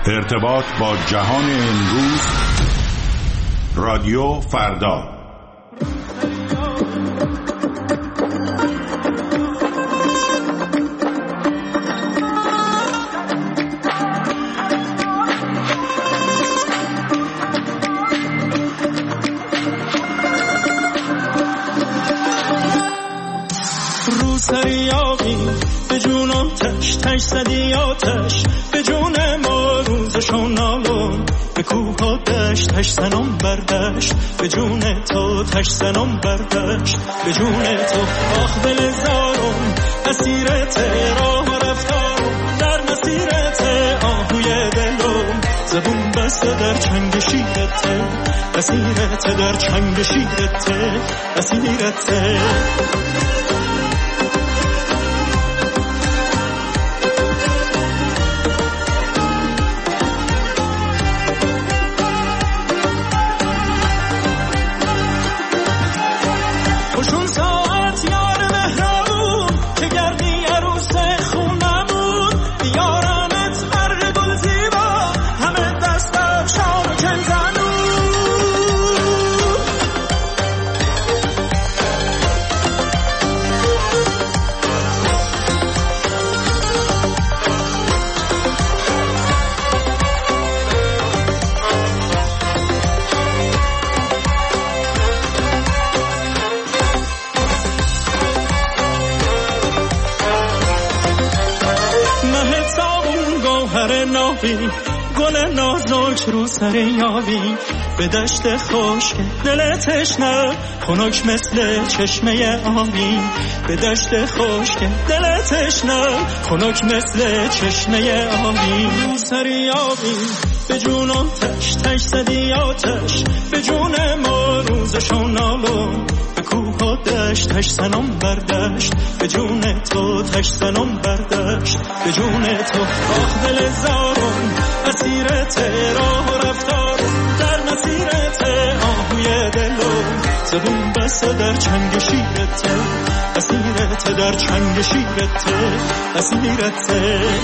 ارتباط با جهان امروز. رادیو فردا. روسریابی به جون آتش تش زدی آتش به جون ما روزشون نالون به کوه و دشت تش زنم بردشت به جون تو تش زنم بردشت به جون تو آخ دل زارم اسیرت راه و رفتارم در مسیرت آهوی دلم زبون بسته در چنگ شیرت اسیرت در چنگ شیرت اسیرت گل نازک رو سر یابی به دشت خشک دل تشنه خنک مثل چشمه آبی به دشت خشک دل تشنه خنک مثل چشمه آبی رو سر یابی به جون آتش تش زدی آتش به جون ما روزشون نالون به کوه و دشت تش زنم بردشت به جون تو تش زنم بردشت به جون تو آخ دل زارم اسیرت راه و رفتارم در مسیرت آهوی دلم زبون بسته در چنگ شیرت اسیرت در چنگ شیرت اسیرت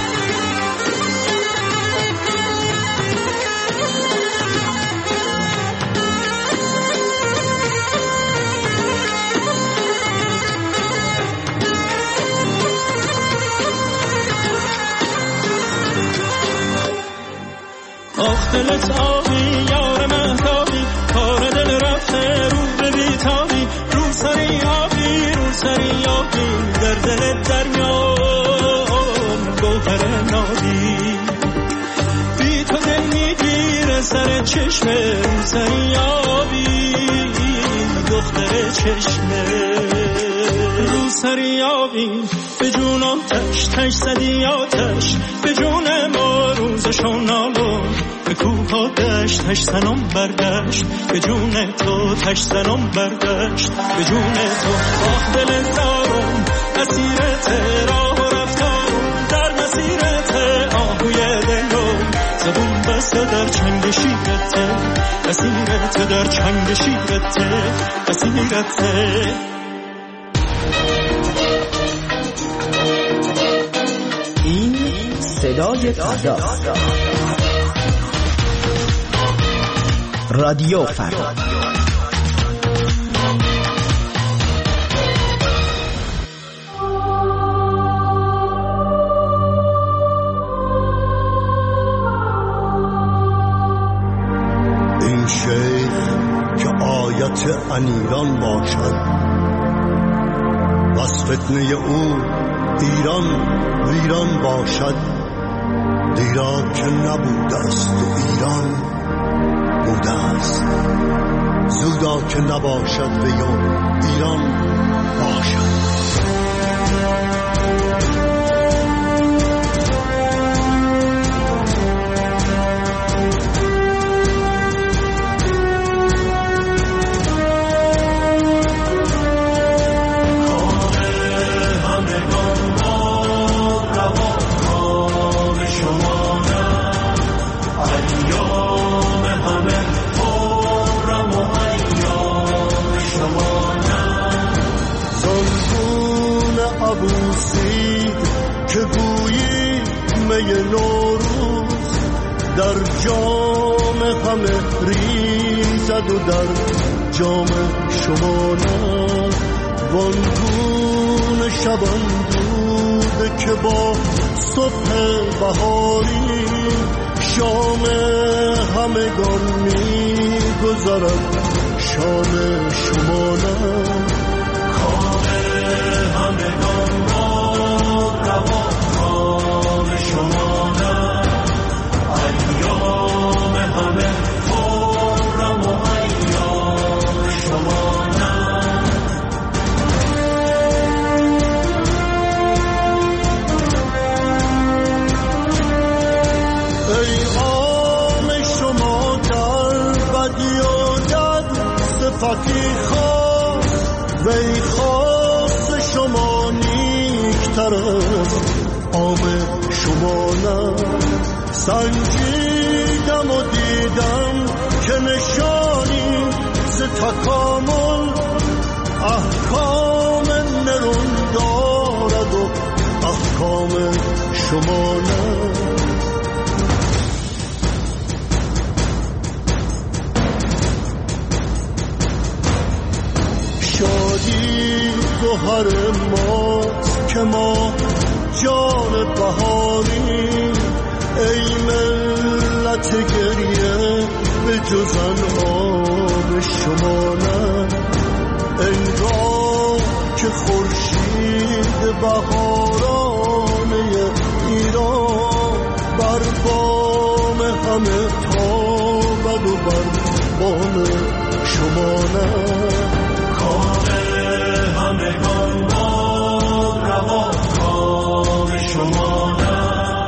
آخ دلت آبی یار مهتابی کار دل رفته رو به بیتابی رو سری آبی در دل دریام گوهر نابی بی تو دل میگیره سر چشمه رو سری آبی دختر چشمه رو سری آبی به جون آتش تش زدی آتش به جون ما روزشون نالون به کوه و دشت تش زنم بردشت به جون تو تش زنم بردشت به جون تو آخ دل زارم اسیرت راه و رفتارم در مسیرت آهوی دلم زبون بسته در چنگ شیرت اسیرت در چنگ شیرت اسیرت این صدای فردا. رادیو فردا. این شیخ که آیت انیران باشد بس فتنه او ایران ویران باشد دیرا که نبوده است و ایران بوده است زودا که نباشد و ایران باشد عبوسی در جام همه ریزد و در جام شما نه. وانگونه شبان دوده که با صبح بهاری شام همگان می گذرد شام شما نه. کام همگان با روا کام شما نه. ایام همه خرم و ایام شما نه. ای عام شما در بدی و در صفتی خاص وی خاص شما نیکتر است عام شما نه. سنجیدم و دیدم که نشانی ز تکامل احکام نرون دارد و احکام شما نه. شادی گوهر ما که ما جان بهاری ای ملت گریه به جز آب شما نه. انگار که خورشید بهارانه ایران بر بام همه تابد و بر بام شما نه. کام همگان با روا کام شما نه.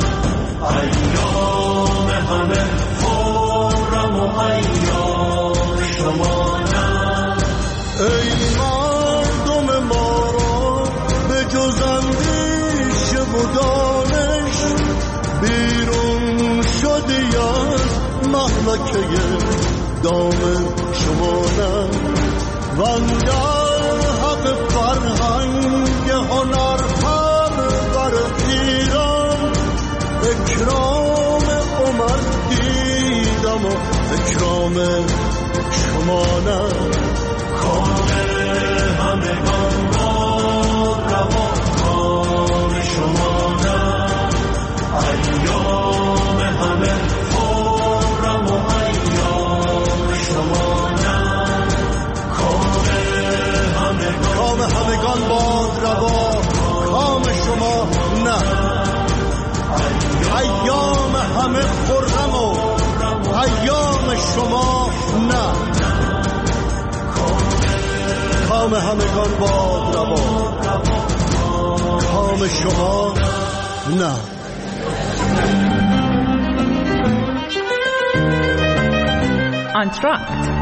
ایام همه خرم و ایام شما نه. ای مردم ما را به جز اندیشه و دانش بیرون شدی از مهلکه دام شما نه. وندر حق فرهنگ هنر پرور ایران اکرام عمر دیدم و اکرام شما نه. کام همگان با روا کام شما نه. ایام همه خرم و ایام شما نه. کام همگان با روا کام شما نه. ایام همه خرم و ایام شما نه. کام همگان با روا کام شما نه. انتراکت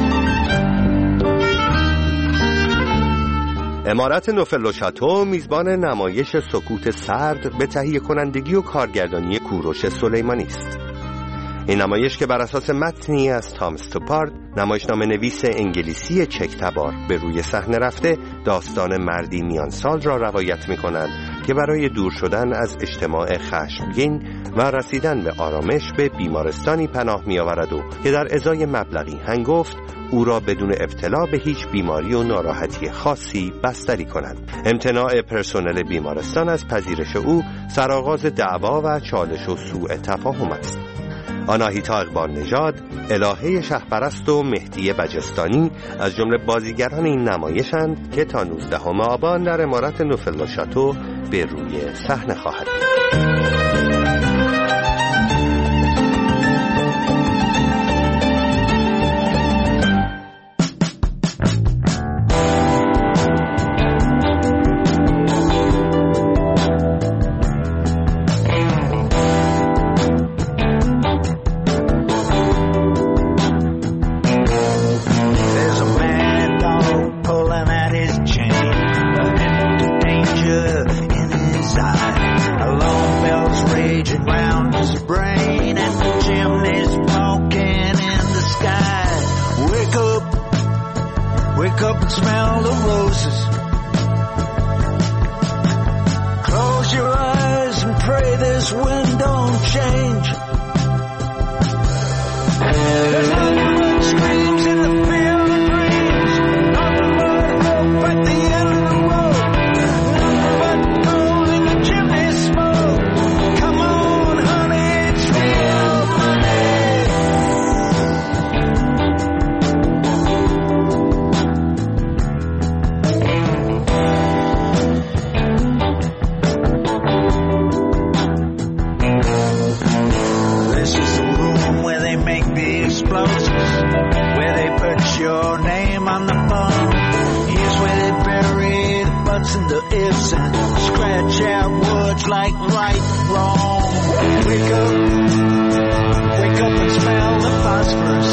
امارت نوفل و شاتو میزبان نمایش سکوت سرد به تهیه کنندگی و کارگردانی کوروش سلیمانی است. این نمایش که بر اساس متنی از تام استوپارد، نمایشنامه نویس انگلیسی چک تبار، به روی صحنه رفته داستان مردی میان سال را روایت می‌کند که برای دور شدن از اجتماع خشمگین و رسیدن به آرامش به بیمارستانی پناه می‌آورد و که در ازای مبلغی هنگفت او را بدون ابتلا به هیچ بیماری و ناراحتی خاصی بستری کنند. امتناع پرسنل بیمارستان از پذیرش او سرآغاز دعوا و چالش و سوء تفاهم است. آناهیتا اقبال نژاد، الهه شهپرست و مهدی بجستانی از جمله بازیگران این نمایشند که تا 19 آبان در امارت نوفل و شاتو به روی صحنه خواهد بود. furnace and scratch out words like right and wrong. Wake up and smell the phosphorus.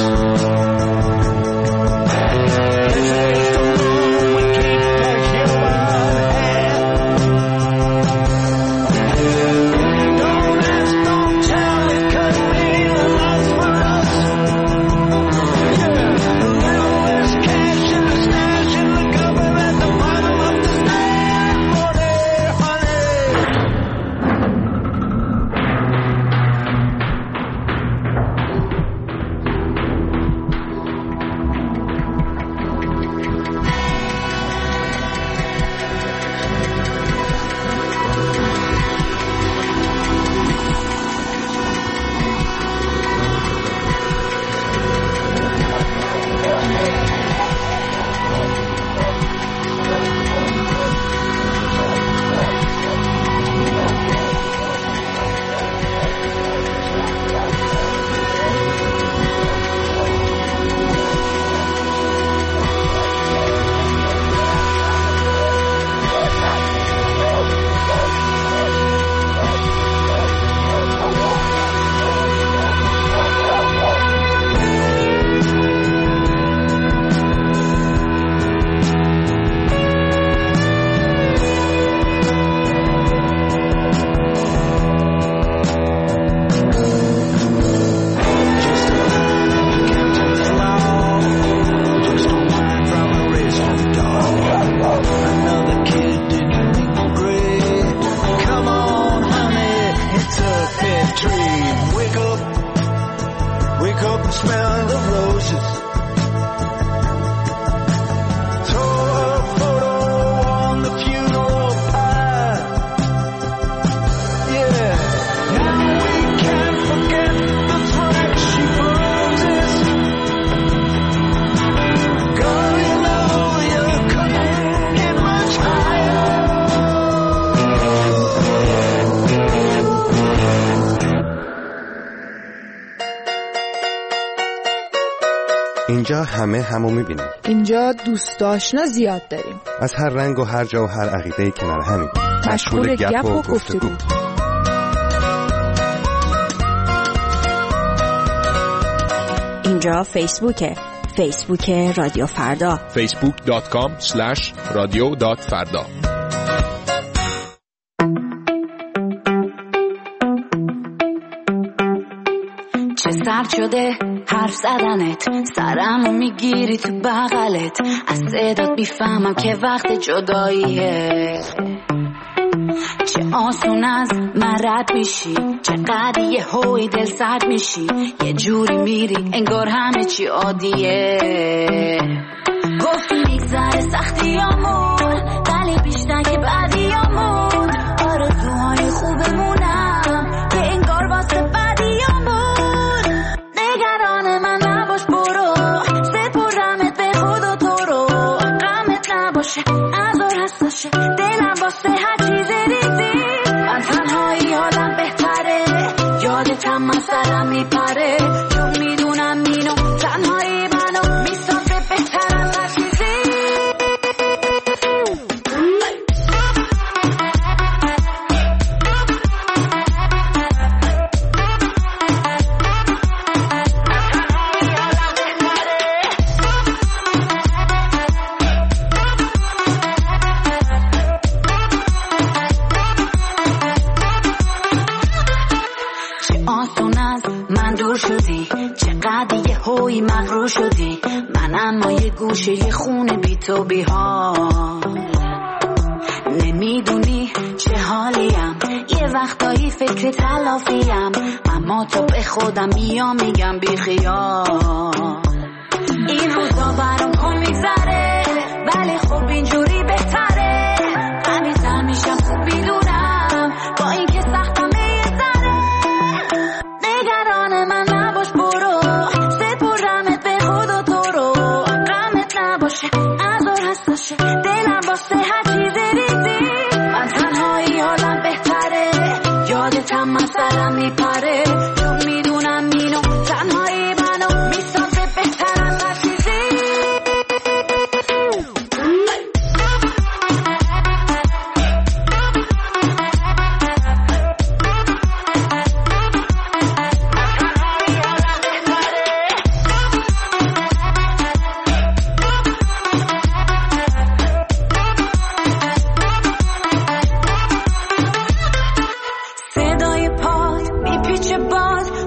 اینجا همه همو میبینیم. اینجا دوست آشنا زیاد داریم. از هر رنگ و هر جا و هر عقیده‌ای کنار همیم. مشغول گپ و گفتگو. اینجا فیسبوک رادیو فردا. facebook.com/radio.farda. چه سرد شده حرف زدنت، سرمو میگیری تو بغلت، از صدات بیفهمم که وقت جداییه. چه آسون از من رد میشی، چقدر یه هوی دل سرد میشی، یه جوری میری انگار همه چی عادیه. گفتی میگذره سختیامون، ولی بیشتر که بعدیامون، آرزوهای خوبمونم که انگار واسه بعدیامون. نگران من نباش برو، سپرمت به خدا تو رو، غمت نباشه ازار هستشه دلم واسه هر چیز ریزی. من تنهایی حالم بهتره، یادتم من سرم میپره، چون میدونم اینو تنهایی منو میسازه بهتر از هر چیزی. هوی مغرور شدی، من اما یه گوشه یه خونه بی تو بی حال. نمیدونی چه حالیم، یه وقتایی فکر تلافیم، اما تو به خودم میام میگم بی خیال. این روزا برام کن میگذره، ولی خب اینجوری بهتره. همیشه میشم خوب میدونم، با این که سختم یه ذره. نگران من نباش برو، ازار هستشه دلم واسه هر چیز ریزی. من تنهایی حالم بهتره، یادتم من سرم میپره، چون میدونم اینو تنهایی منو میسازه بهتر از هر چیزی.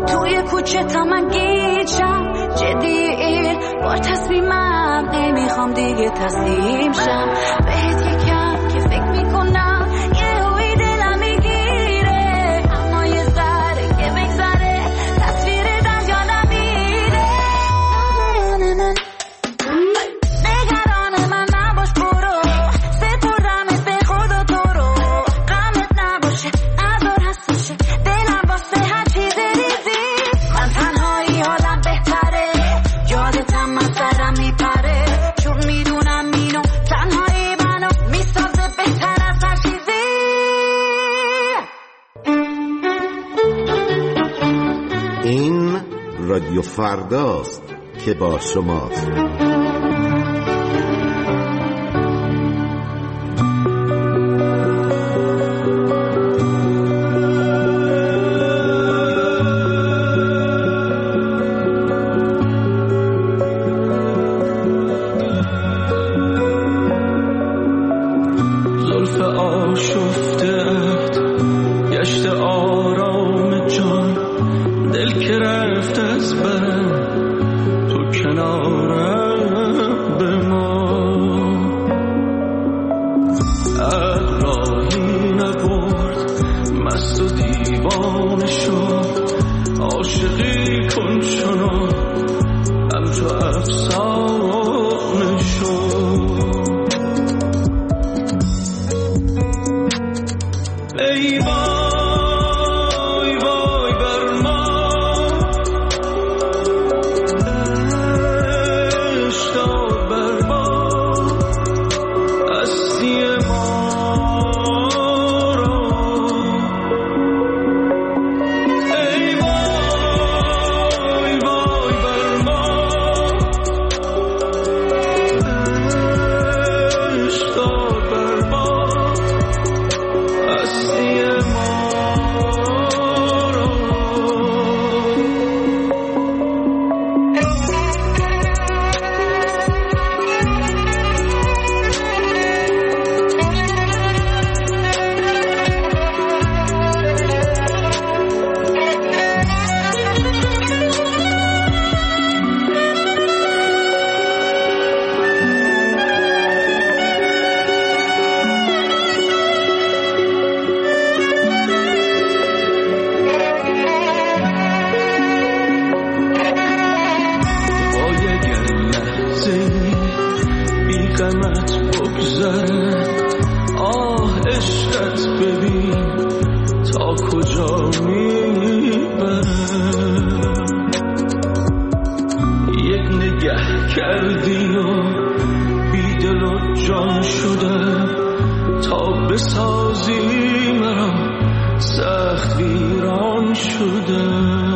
توی کوچه تا من گیجم جدی با تصمیمم نمیخوام دیگه تسلیم شم بهت یکم که فکر میکنم یه هوی دلم میگیره اما یه ذره که بگذره تصویر دریا نمیره نگران من نباش برو سپردمت به خدا تو رو غمت نباشه ندار هستشه دلم واسه هر چیز ریزی من تنهایی حالم بهتره یادتم من سرم میپره چون میدونم اینو تنهایی منو میسازه بهتر از هر چیزی این رادیو فرداست که با شماست. زلف آشفته‌ات گشت آرام جان دل که رفت از برم تو کنارم بمان راهی نبرد مست و دیوانه شد عاشقی کن چنان همچو افسانه شد ای وای وای بر ما اشتاد بر ما هستی ما را ای وای وای بر ما اشتاد بر ما هستی ما را غمت بگذره آه عشقت ببین تا کجا میبره یک نگه کردی و بیدل و جان شده تا بسازی مرا سخت ویران شده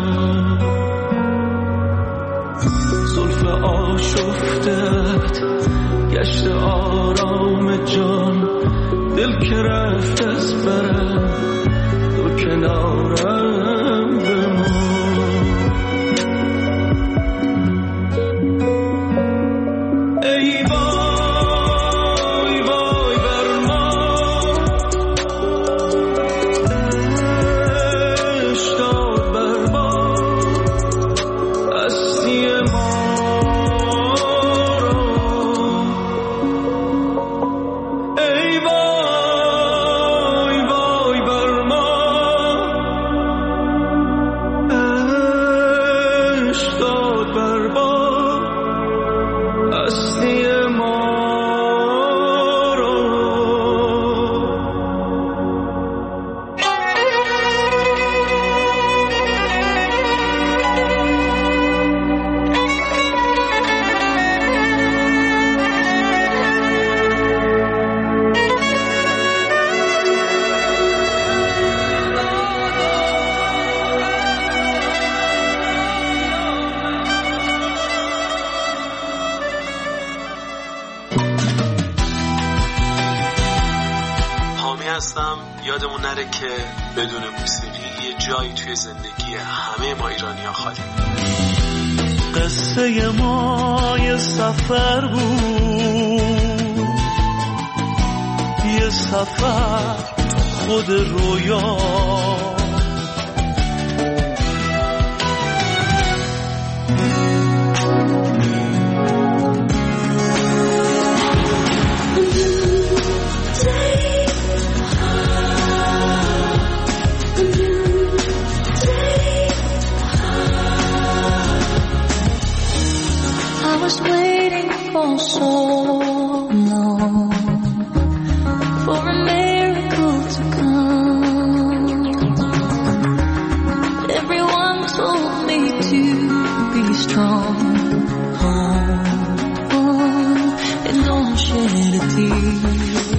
زلف آشفته‌ات گشت آرام جان دل که رفت از برم تو کنارم بمان ای وای وای بر ما اشتاد بر ما هستی ما یادمون نره که بدون موسیقی یه جایی توی زندگی همه ما ایرانی‌ها خالی. قصه ما یه سفر بود، یه سفر خود رویا، was waiting for so long for a miracle to come. Everyone told me to be strong, and don't shed a tear.